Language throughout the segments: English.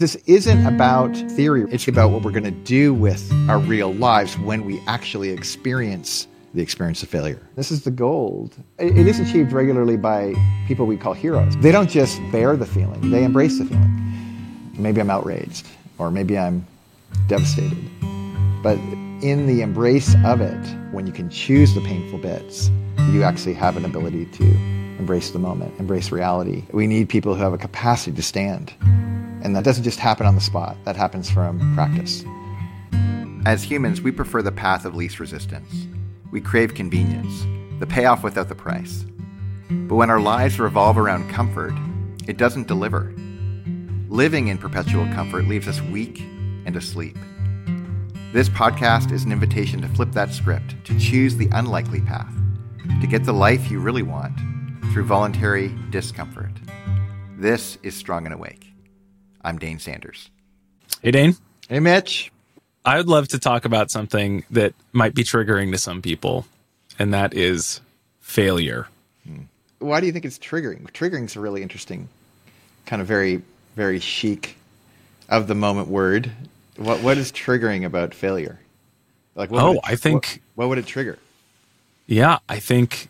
This isn't about theory. It's about what we're going to do with our real lives when we actually experience the experience of failure. This is the gold. It is achieved regularly by people we call heroes. They don't just bear the feeling, they embrace the feeling. Maybe I'm outraged, or maybe I'm devastated. But in the embrace of it, when you can choose the painful bits, you actually have an ability to embrace the moment, embrace reality. We need people who have a capacity to stand. And that doesn't just happen on the spot. That happens from practice. As humans, we prefer the path of least resistance. We crave convenience, the payoff without the price. But when our lives revolve around comfort, it doesn't deliver. Living in perpetual comfort leaves us weak and asleep. This podcast is an invitation to flip that script, to choose the unlikely path, to get the life you really want through voluntary discomfort. This is Strong and Awake. I'm Dane Sanders. Hey, Dane. Hey, Mitch. I would love to talk about something that might be triggering to some people, and that is failure. Why do you think it's triggering? Triggering is a really interesting, kind of very, very chic, of the moment word. What is triggering about failure? Like, what would it trigger? Yeah, I think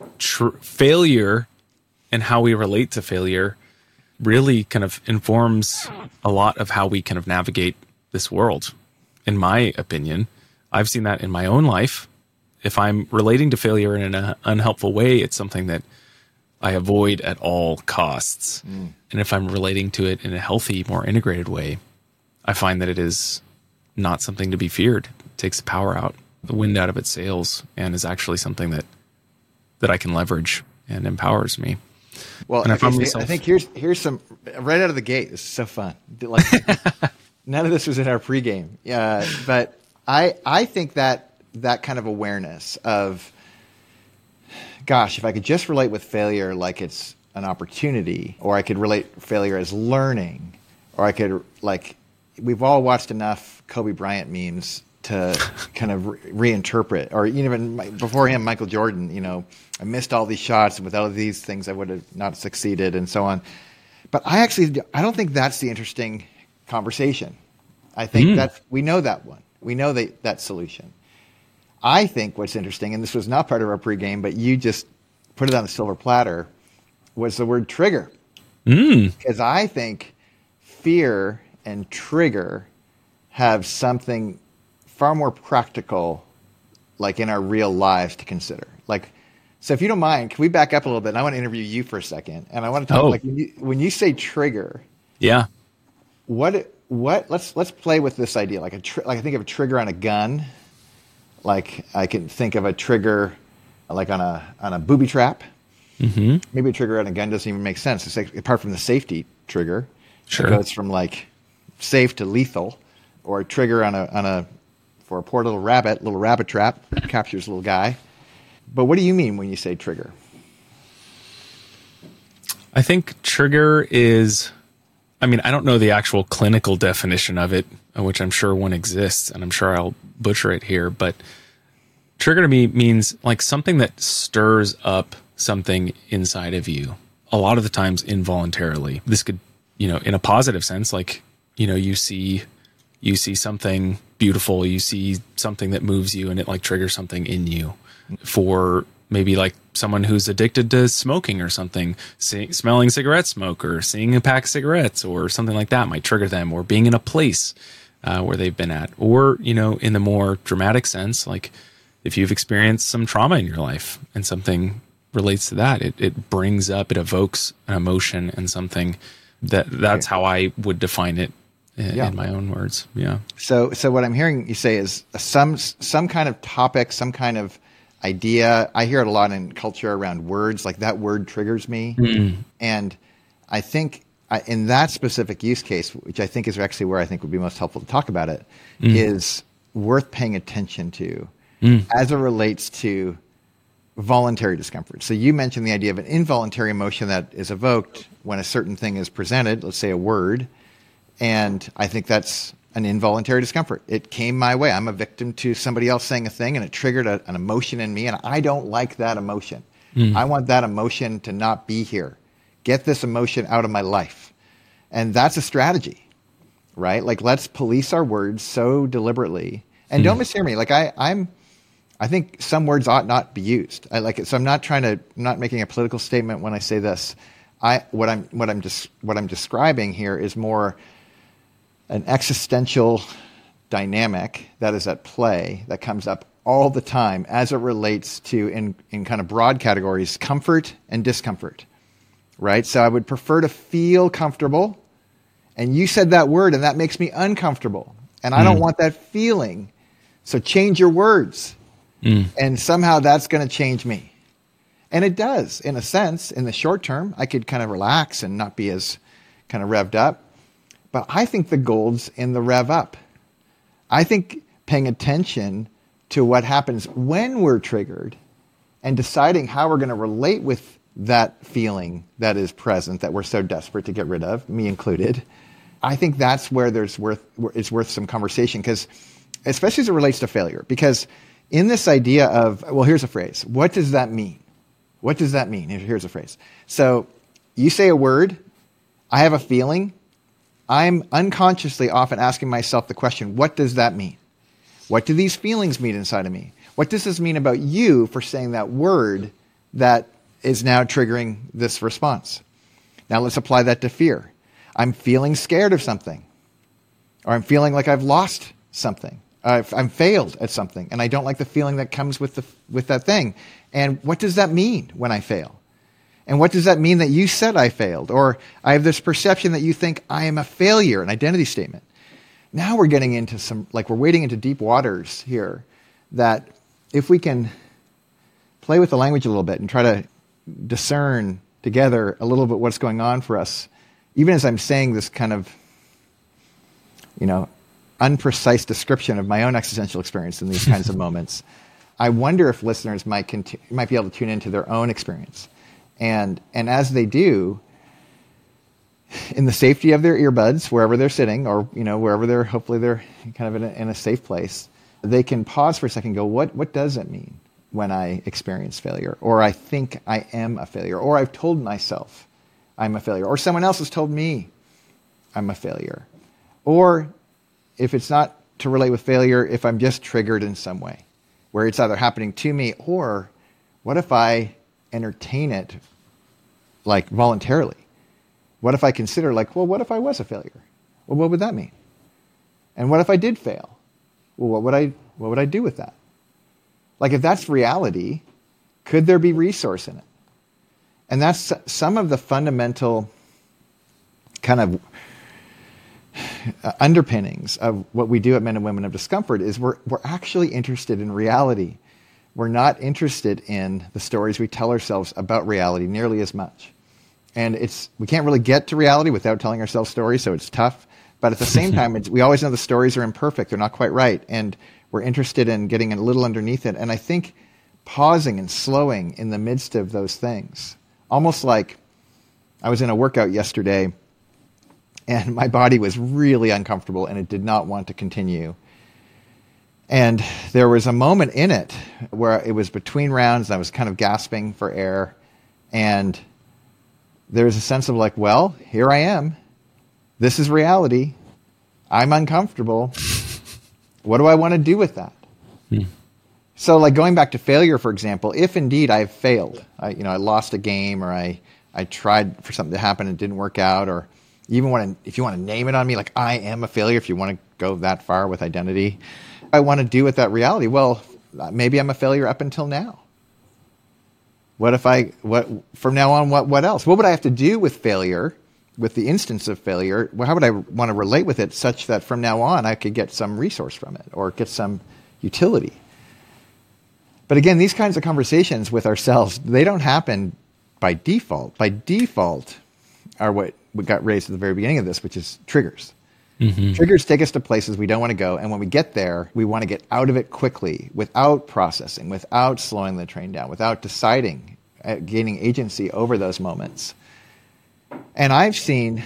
failure and how we relate to failure really kind of informs a lot of how we kind of navigate this world. In my opinion, I've seen that in my own life. If I'm relating to failure in an unhelpful way, it's something that I avoid at all costs. And if I'm relating to it in a healthy, more integrated way, I find that it is not something to be feared. It takes the power out, the wind out of its sails, and is actually something that I can leverage and empowers me. Well, I think here's some right out of the gate. This is so fun. Like, none of this was in our pregame. But I think that kind of awareness of, gosh, if I could just relate with failure like it's an opportunity, or I could relate failure as learning, or I could, like, we've all watched enough Kobe Bryant memes to kind of reinterpret, or even before him, Michael Jordan, I missed all these shots, and without these things, I would have not succeeded, and so on. But I don't think that's the interesting conversation. I think we know that one. We know that solution. I think what's interesting, and this was not part of our pregame, but you just put it on the silver platter, was the word trigger. Because I think fear and trigger have something far more practical, like in our real lives, to consider. Like, so if you don't mind, can we back up a little bit? And I want to interview you for a second. And I want to talk, when you say trigger, yeah, let's play with this idea. Like I think of a trigger on a gun. Like I can think of a trigger like on a booby trap. Maybe a trigger on a gun doesn't even make sense. It's like, apart from the safety trigger, sure, it goes from like safe to lethal. Or a trigger for a poor little rabbit trap, captures a little guy. But what do you mean when you say trigger? I think trigger is, I don't know the actual clinical definition of it, which I'm sure one exists, and I'm sure I'll butcher it here, but trigger to me means like something that stirs up something inside of you, a lot of the times involuntarily. This could, in a positive sense, like, you see something beautiful, you see something that moves you, and it like triggers something in you. For maybe like someone who's addicted to smoking or something, smelling cigarette smoke or seeing a pack of cigarettes or something like that might trigger them, or being in a place where they've been at. Or, in the more dramatic sense, like if you've experienced some trauma in your life and something relates to that, it brings up, it evokes an emotion and something that's how I would define it. In my own words. Yeah. So what I'm hearing you say is some kind of topic, some kind of idea. I hear it a lot in culture around words, like that word triggers me. And I think in that specific use case, which I think is actually where I think would be most helpful to talk about it, is worth paying attention to as it relates to voluntary discomfort. So you mentioned the idea of an involuntary emotion that is evoked when a certain thing is presented, let's say a word. And I think that's an involuntary discomfort. It came my way. I'm a victim to somebody else saying a thing, and it triggered an emotion in me, and I don't like that emotion. I want that emotion to not be here. Get this emotion out of my life. And that's a strategy. right? Like, let's police our words so deliberately. And don't mishear me. Like, I think some words ought not be used. I like it. So I'm not making a political statement when I say this. What I'm describing here is more an existential dynamic that is at play that comes up all the time as it relates to, in kind of broad categories, comfort and discomfort, right? So I would prefer to feel comfortable, and you said that word, and that makes me uncomfortable, and I don't want that feeling. So change your words, and somehow that's going to change me. And it does, in a sense. In the short term, I could kind of relax and not be as kind of revved up. But I think the gold's in the rev up. I think paying attention to what happens when we're triggered and deciding how we're going to relate with that feeling that is present that we're so desperate to get rid of, me included. I think that's where it's worth some conversation, because especially as it relates to failure. Because in this idea of, well, here's a phrase. What does that mean? What does that mean? Here's a phrase. So you say a word, I have a feeling. I'm unconsciously often asking myself the question, what does that mean? What do these feelings mean inside of me? What does this mean about you for saying that word that is now triggering this response? Now let's apply that to fear. I'm feeling scared of something, or I'm feeling like I've lost something. I'm failed at something, and I don't like the feeling that comes with that thing. And what does that mean when I fail? And what does that mean that you said I failed? Or I have this perception that you think I am a failure, an identity statement. Now we're getting into we're wading into deep waters here, that if we can play with the language a little bit and try to discern together a little bit what's going on for us, even as I'm saying this kind of, unprecise description of my own existential experience in these kinds of moments, I wonder if listeners might be able to tune into their own experience. And as they do, in the safety of their earbuds, wherever they're sitting, or wherever hopefully they're kind of in a safe place, they can pause for a second and go, what does it mean when I experience failure? Or I think I am a failure, or I've told myself I'm a failure, or someone else has told me I'm a failure. Or if it's not to relate with failure, if I'm just triggered in some way, where it's either happening to me, or what if I entertain it like voluntarily? What if I consider what if I was a failure? Well, what would that mean? And what if I did fail? Well, what would I do with that? Like, if that's reality, could there be resource in it? And that's some of the fundamental kind of underpinnings of what we do at Men and Women of Discomfort is we're actually interested in reality. We're not interested in the stories we tell ourselves about reality nearly as much. And we can't really get to reality without telling ourselves stories, so it's tough. But at the same time, we always know the stories are imperfect. They're not quite right. And we're interested in getting a little underneath it. And I think pausing and slowing in the midst of those things, almost like I was in a workout yesterday, and my body was really uncomfortable, and it did not want to continue. And there was a moment in it where it was between rounds, and I was kind of gasping for air. And there was a sense of well, here I am. This is reality. I'm uncomfortable. What do I want to do with that? So going back to failure, for example, if indeed I've failed, I lost a game, or I tried for something to happen and it didn't work out, or even if you want to name it on me, I am a failure, if you want to go that far with identity, I want to do with that reality. Well, maybe I'm a failure up until now. What from now on, what else? What would I have to do with failure, with the instance of failure? How would I want to relate with it such that from now on I could get some resource from it or get some utility? But again, these kinds of conversations with ourselves, they don't happen by default. By default are what we got raised at the very beginning of this, which is triggers. Mm-hmm. Triggers take us to places we don't want to go. And when we get there, we want to get out of it quickly, without processing, without slowing the train down, without deciding, gaining agency over those moments. And I've seen,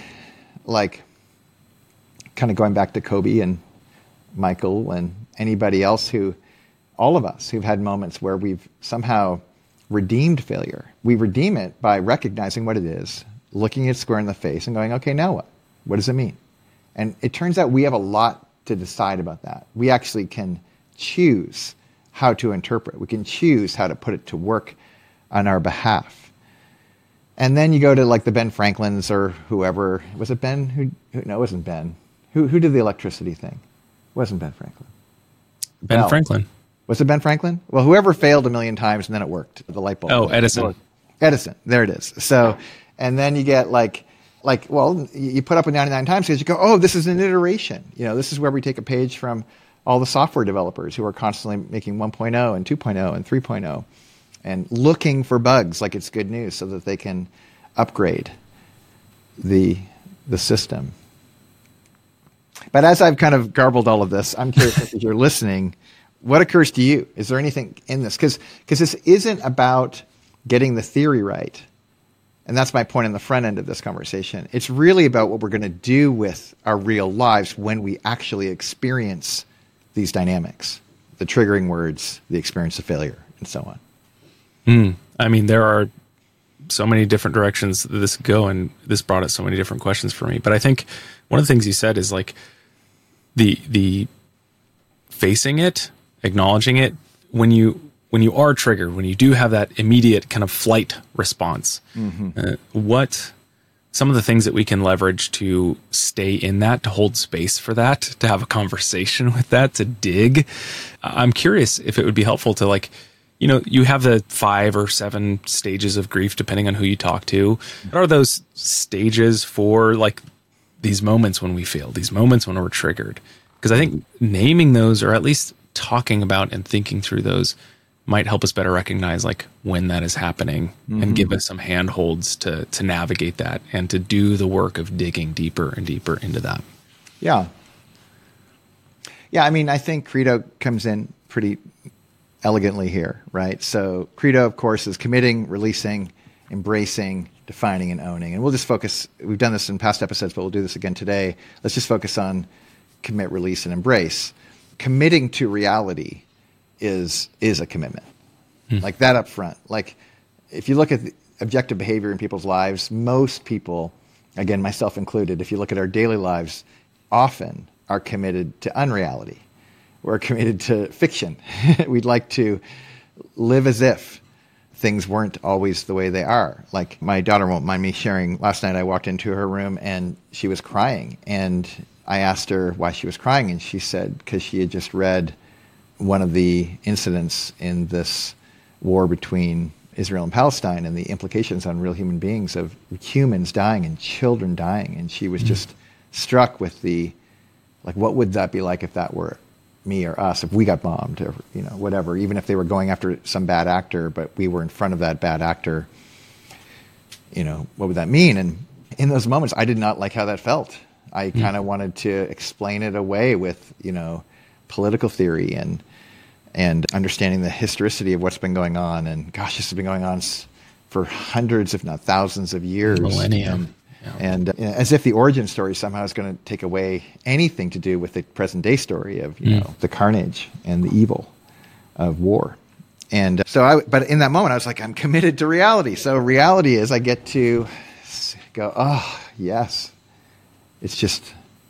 kind of going back to Kobe and Michael and anybody else all of us who've had moments where we've somehow redeemed failure. We redeem it by recognizing what it is, looking it square in the face and going, okay, now what? What does it mean? And it turns out we have a lot to decide about that. We actually can choose how to interpret. We can choose how to put it to work on our behalf. And then you go to like the Ben Franklins or whoever. Was it Ben? No, it wasn't Ben. Who did the electricity thing? It wasn't Ben Franklin. Ben Franklin. Was it Ben Franklin? Well, whoever failed a million times and then it worked. The light bulb. Oh, Edison. Edison. There it is. So, and then you get well, you put up with 99 times because you go, oh, this is an iteration. This is where we take a page from all the software developers who are constantly making 1.0 and 2.0 and 3.0 and looking for bugs like it's good news so that they can upgrade the system. But as I've kind of garbled all of this, I'm curious if you're listening, what occurs to you? Is there anything in this? Because this isn't about getting the theory right. And that's my point in the front end of this conversation. It's really about what we're going to do with our real lives when we actually experience these dynamics, the triggering words, the experience of failure, and so on. I mean, there are so many different directions that this could go, and this brought up so many different questions for me. But I think one of the things you said is like the facing it, acknowledging it, when you are triggered, when you do have that immediate kind of flight response, what some of the things that we can leverage to stay in that, to hold space for that, to have a conversation with that, to dig. I'm curious if it would be helpful to you have the 5 or 7 stages of grief, depending on who you talk to. What are those stages for these moments when we fail, these moments when we're triggered? Because I think naming those, or at least talking about and thinking through those, might help us better recognize when that is happening and give us some handholds to navigate that and to do the work of digging deeper and deeper into that. Yeah. Yeah, I mean, I think Credo comes in pretty elegantly here, right? So Credo, of course, is committing, releasing, embracing, defining, and owning. And we'll just focus, we've done this in past episodes, but we'll do this again today. Let's just focus on commit, release, and embrace. Committing to reality is a commitment. Like that up front. Like if you look at the objective behavior in people's lives, most people, again, myself included, if you look at our daily lives, often are committed to unreality. We're committed to fiction. We'd like to live as if things weren't always the way they are. Like my daughter won't mind me sharing, last night I walked into her room and she was crying. And I asked her why she was crying. And she said, because she had just read one of the incidents in this war between Israel and Palestine and the implications on real human beings of humans dying and children dying. And she was just struck with what would that be like if that were me or us, if we got bombed or, whatever, even if they were going after some bad actor, but we were in front of that bad actor, what would that mean? And in those moments, I did not like how that felt. I kind of wanted to explain it away with, political theory and understanding the historicity of what's been going on. And gosh, this has been going on for hundreds, if not thousands of years. Millennium. And as if the origin story somehow is going to take away anything to do with the present day story of, the carnage and the evil of war. And but in that moment, I was like, I'm committed to reality. So reality is I get to go, oh, yes. It's just,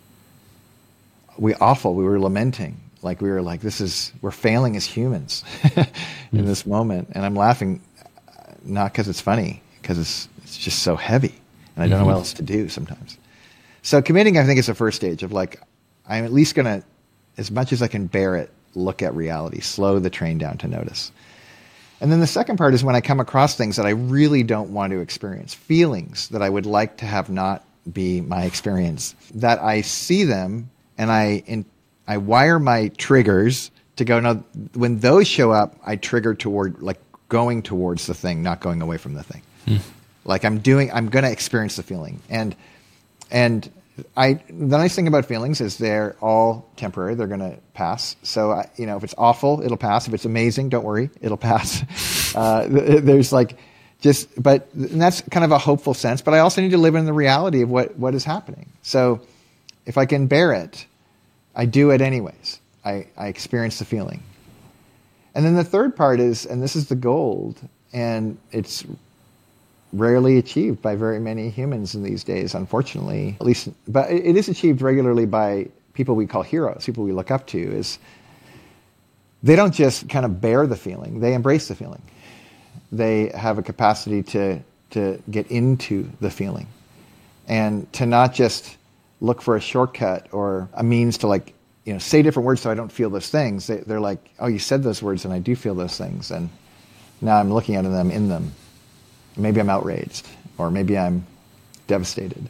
we were lamenting. Like we were like, we're failing as humans in this moment. And I'm laughing, not because it's funny, because it's just so heavy. And I don't know what else to do sometimes. So committing, I think, is the first stage of I'm at least going to, as much as I can bear it, look at reality, slow the train down to notice. And then the second part is when I come across things that I really don't want to experience, feelings that I would like to have not be my experience, that I see them and I wire my triggers to go, no, when those show up, I trigger toward going towards the thing, not going away from the thing. I'm going to experience the feeling. And the nice thing about feelings is they're all temporary. They're going to pass. So, if it's awful, it'll pass. If it's amazing, don't worry, it'll pass. There's and that's kind of a hopeful sense, but I also need to live in the reality of what is happening. So if I can bear it, I do it anyways. I experience the feeling. And then the third part is, and this is the gold, and it's rarely achieved by very many humans in these days, unfortunately. At least, but it is achieved regularly by people we call heroes, people we look up to. Is they don't just kind of bear the feeling; they embrace the feeling. They have a capacity to get into the feeling, and to not just look for a shortcut or a means to say different words so I don't feel those things. They're like, oh, you said those words and I do feel those things, and now I'm looking at them in them. Maybe I'm outraged, or maybe I'm devastated,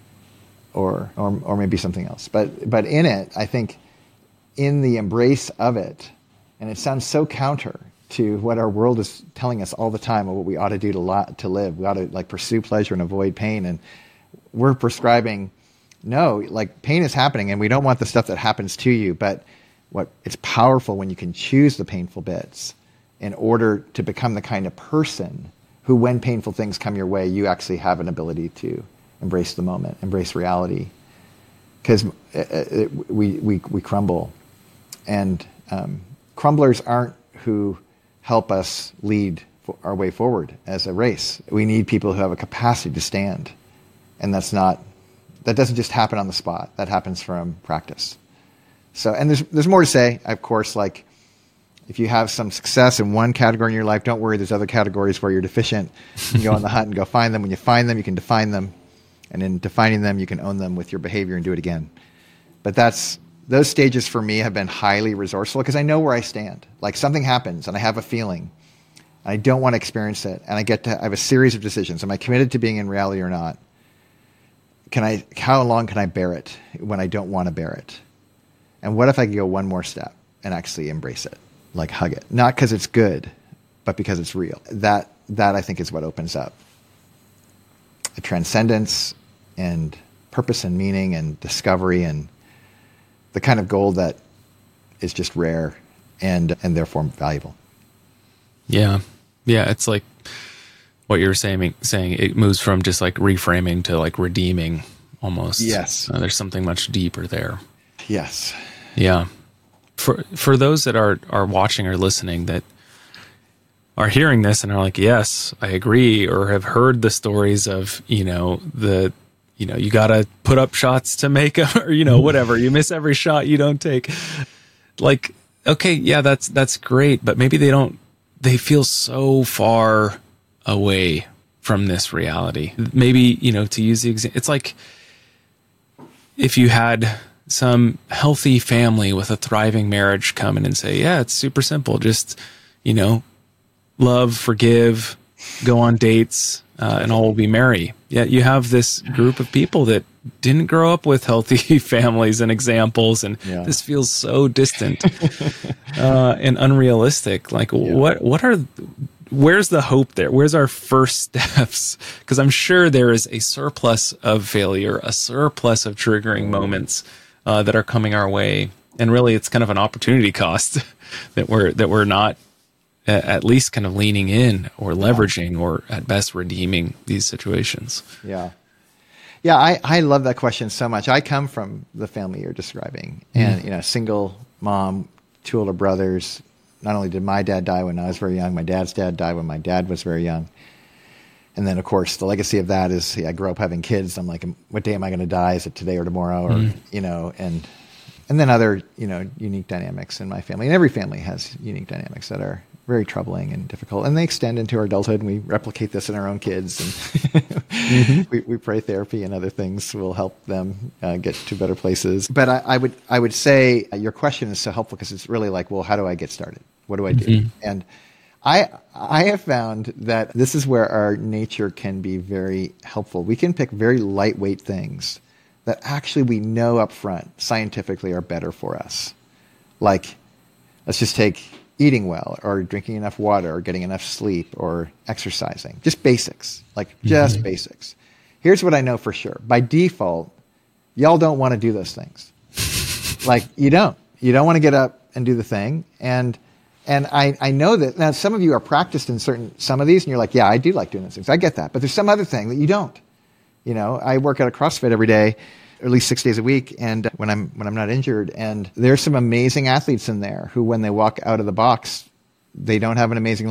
or maybe something else. But in it, I think, in the embrace of it, and it sounds so counter to what our world is telling us all the time of what we ought to do to live. We ought to pursue pleasure and avoid pain, and we're prescribing, no, pain is happening, and we don't want the stuff that happens to you. But it's powerful when you can choose the painful bits in order to become the kind of person who, when painful things come your way, you actually have an ability to embrace the moment, embrace reality. Because we crumble. And crumblers aren't who help us lead our way forward as a race. We need people who have a capacity to stand. And that doesn't just happen on the spot. That happens from practice. So, and there's more to say, of course, if you have some success in one category in your life, don't worry, there's other categories where you're deficient. You can go on the hunt and go find them. When you find them, you can define them. And in defining them, you can own them with your behavior and do it again. But those stages for me have been highly resourceful because I know where I stand. Something happens and I have a feeling. And I don't want to experience it. And I have a series of decisions. Am I committed to being in reality or not? How long can I bear it when I don't want to bear it? And what if I could go one more step and actually embrace it? Hug it. Not because it's good, but because it's real. That I think is what opens up a transcendence and purpose and meaning and discovery and the kind of gold that is just rare and therefore valuable. Yeah. Yeah. It's like what you were saying it moves from just reframing to redeeming almost. Yes. There's something much deeper there. Yes. Yeah. For those that are watching or listening that are hearing this and are like, yes, I agree, or have heard the stories of, you got to put up shots to make them, or, whatever, you miss every shot you don't take. Okay, yeah, that's great. But maybe they feel so far away from this reality. Maybe, to use the example, it's like if you had some healthy family with a thriving marriage come in and say, yeah, it's super simple. Just, love, forgive, go on dates, and all will be merry. Yet you have this group of people that didn't grow up with healthy families and examples, and this feels so distant and unrealistic. Where's the hope there? Where's our first steps? Because I'm sure there is a surplus of failure, a surplus of triggering moments that are coming our way, and really, it's kind of an opportunity cost that we're not at least kind of leaning in or leveraging or at best redeeming these situations. Yeah. Yeah, I love that question so much. I come from the family you're describing, and single mom, 2 older brothers. Not only did my dad die when I was very young, my dad's dad died when my dad was very young. And then, of course, the legacy of that is I grew up having kids. I'm like, what day am I going to die? Is it today or tomorrow? Or, and then other, unique dynamics in my family. And every family has unique dynamics that are very troubling and difficult. And they extend into our adulthood, and we replicate this in our own kids. And we pray therapy and other things will help them get to better places. But I would say your question is so helpful because it's really like, well, how do I get started? What do I do? And I have found that this is where our nature can be very helpful. We can pick very lightweight things that actually we know up front scientifically are better for us. Like, let's just take eating well or drinking enough water or getting enough sleep or exercising. Just basics, just basics. Here's what I know for sure. By default, y'all don't want to do those things. You don't want to get up and do the thing. And I know that now some of you are practiced in some of these and you're like, yeah, I do like doing those things. I get that. But there's some other thing that you don't. I work at a CrossFit every day, or at least 6 days a week, and when I'm not injured, and there's some amazing athletes in there who, when they walk out of the box, they don't have an amazing life.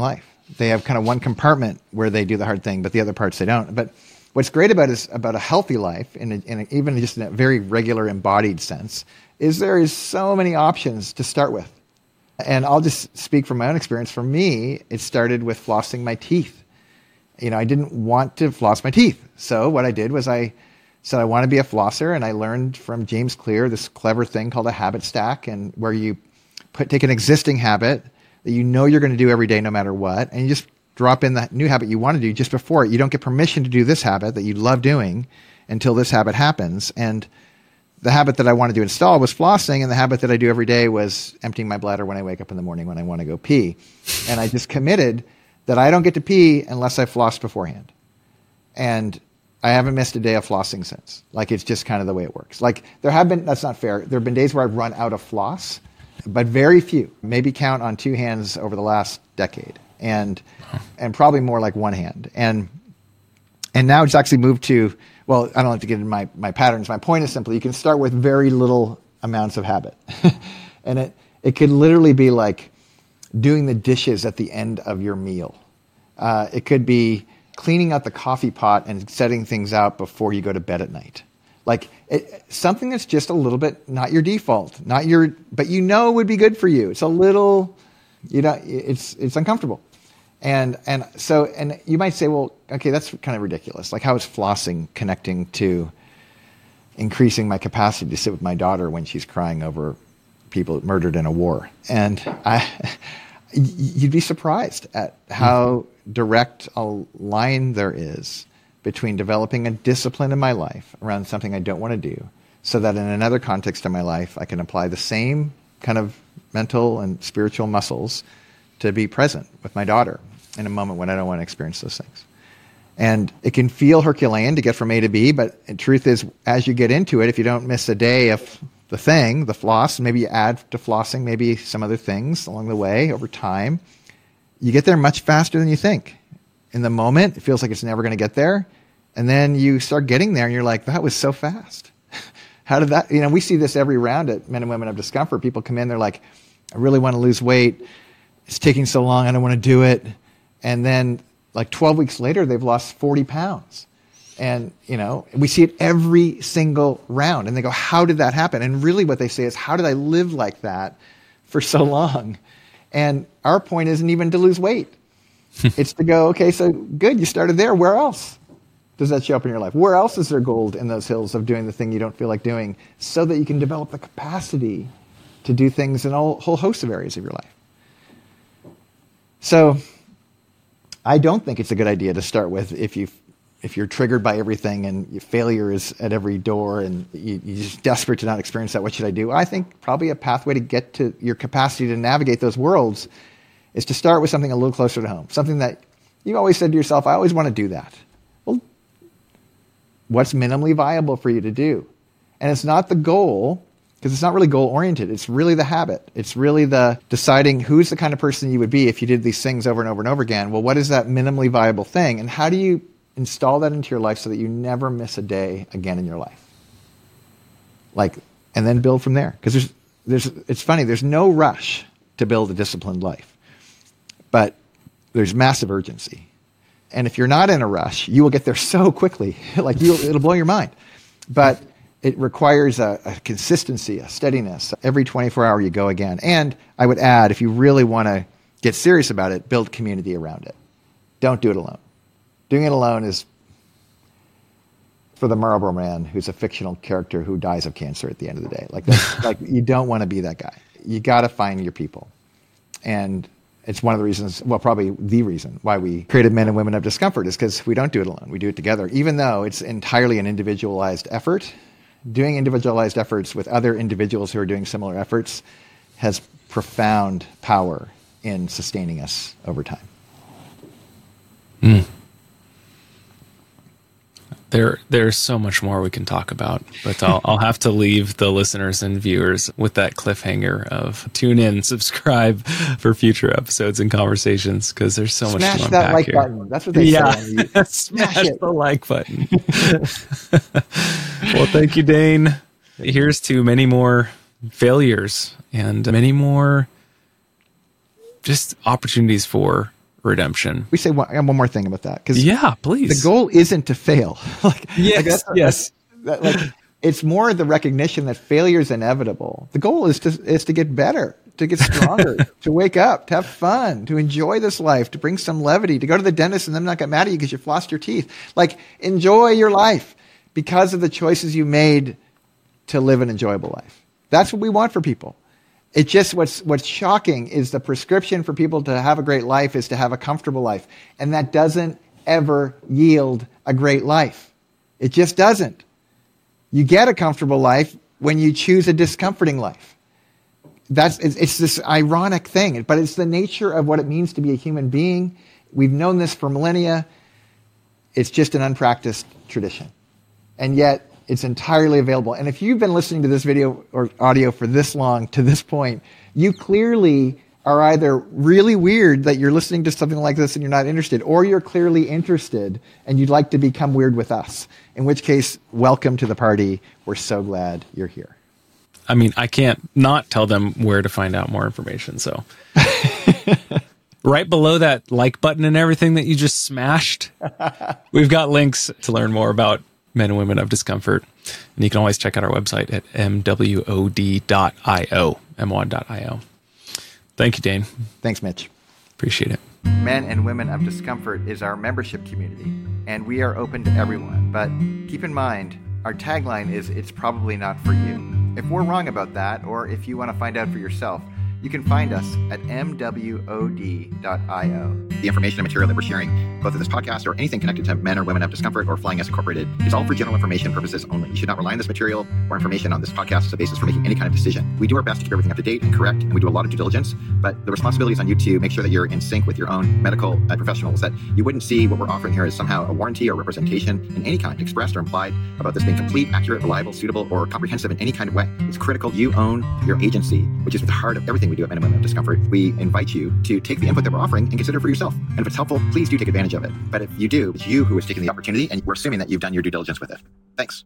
They have kind of one compartment where they do the hard thing, but the other parts they don't. But what's great about a healthy life, even just in a very regular embodied sense, is there is so many options to start with. And I'll just speak from my own experience. For me, it started with flossing my teeth. I didn't want to floss my teeth. So what I did was I said I want to be a flosser, and I learned from James Clear this clever thing called a habit stack, and where you take an existing habit that you're going to do every day no matter what, and you just drop in that new habit you want to do just before it. You don't get permission to do this habit that you love doing until this habit happens. And the habit that I wanted to install was flossing, and the habit that I do every day was emptying my bladder when I wake up in the morning when I want to go pee. And I just committed that I don't get to pee unless I floss beforehand. And I haven't missed a day of flossing since. It's just kind of the way it works. That's not fair. There have been days where I've run out of floss, but very few. Maybe count on two hands over the last decade. And probably more like one hand. And now it's actually moved to, well, I don't have to get into my patterns. My point is simply, you can start with very little amounts of habit. And it could literally be like doing the dishes at the end of your meal. It could be cleaning out the coffee pot and setting things out before you go to bed at night. Something that's just a little bit not your default, but would be good for you. It's a little, it's uncomfortable. And you might say, well, okay, that's kind of ridiculous. How is flossing connecting to increasing my capacity to sit with my daughter when she's crying over people murdered in a war? And you'd be surprised at how direct a line there is between developing a discipline in my life around something I don't want to do, so that in another context of my life, I can apply the same kind of mental and spiritual muscles to be present with my daughter in a moment when I don't want to experience those things. And it can feel Herculean to get from A to B, but the truth is, as you get into it, if you don't miss a day of the floss, maybe you add to flossing maybe some other things along the way over time, you get there much faster than you think. In the moment, it feels like it's never going to get there. And then you start getting there and you're like, that was so fast. How did that, we see this every round at Men and Women of Discomfort. People come in, they're like, I really want to lose weight. It's taking so long. I don't want to do it. And then 12 weeks later, they've lost 40 pounds. And, we see it every single round. And they go, how did that happen? And really what they say is, how did I live like that for so long? And our point isn't even to lose weight. It's to go, okay, so good, you started there. Where else does that show up in your life? Where else is there gold in those hills of doing the thing you don't feel like doing, so that you can develop the capacity to do things in a whole host of areas of your life? So I don't think it's a good idea to start with if you're triggered by everything and your failure is at every door and you're just desperate to not experience that. What should I do? I think probably a pathway to get to your capacity to navigate those worlds is to start with something a little closer to home, something that you always said to yourself, I always want to do that. Well, what's minimally viable for you to do? And it's not the goal, because it's not really goal-oriented. It's really the habit. It's really the deciding who's the kind of person you would be if you did these things over and over and over again. Well, what is that minimally viable thing? And how do you install that into your life so that you never miss a day again in your life? And then build from there. Because it's funny, there's no rush to build a disciplined life. But there's massive urgency. And if you're not in a rush, you will get there so quickly. It'll blow your mind. But it requires a consistency, a steadiness. Every 24-hour you go again. And I would add, if you really want to get serious about it, build community around it. Don't do it alone. Doing it alone is for the Marlboro Man who's a fictional character who dies of cancer at the end of the day. You don't want to be that guy. You got to find your people. And it's one of the reasons, well, probably the reason why we created Men and Women of Discomfort is because we don't do it alone. We do it together. Even though it's entirely an individualized effort, doing individualized efforts with other individuals who are doing similar efforts has profound power in sustaining us over time. There's so much more we can talk about, but I'll have to leave the listeners and viewers with that cliffhanger of tune in, subscribe for future episodes and conversations, because there's so much to unpack that like here. Button. That's what they say. Smash the like button. Well, thank you, Dane. Here's to many more failures and many more just opportunities for redemption. We say one more thing about that. Yeah, please. The goal isn't to fail. Yes. It's more the recognition that failure is inevitable. The goal is to get better, to get stronger, to wake up, to have fun, to enjoy this life, to bring some levity, to go to the dentist and them not get mad at you because you flossed your teeth. Like, enjoy your life because of the choices you made to live an enjoyable life. That's what we want for people. It's just what's shocking is the prescription for people to have a great life is to have a comfortable life. And that doesn't ever yield a great life. It just doesn't. You get a comfortable life when you choose a discomforting life. It's this ironic thing, but it's the nature of what it means to be a human being. We've known this for millennia. It's just an unpracticed tradition. And yet, it's entirely available. And if you've been listening to this video or audio for this long, to this point, you clearly are either really weird that you're listening to something like this and you're not interested, or you're clearly interested and you'd like to become weird with us. In which case, welcome to the party. We're so glad you're here. I mean, I can't not tell them where to find out more information. So right below that like button and everything that you just smashed, we've got links to learn more about Men and Women of Discomfort. And you can always check out our website at mwod.io, mwod.io. Thank you, Dane. Thanks, Mitch. Appreciate it. Men and Women of Discomfort is our membership community, and we are open to everyone. But keep in mind, our tagline is, "It's probably not for you." If we're wrong about that, or if you want to find out for yourself, you can find us at mwod.io. The information and material that we're sharing, both of this podcast or anything connected to Men or Women of Discomfort or Flying S Incorporated, is all for general information purposes only. You should not rely on this material or information on this podcast as a basis for making any kind of decision. We do our best to keep everything up to date and correct, and we do a lot of due diligence, but the responsibility is on you to make sure that you're in sync with your own medical professionals, that you wouldn't see what we're offering here as somehow a warranty or representation in any kind, expressed or implied, about this being complete, accurate, reliable, suitable, or comprehensive in any kind of way. It's critical you own your agency, which is at the heart of everything we do at Men and Women of Discomfort. We invite you to take the input that we're offering and consider it for yourself. And if it's helpful, please do take advantage of it. But if you do, it's you who is taking the opportunity, and we're assuming that you've done your due diligence with it. Thanks.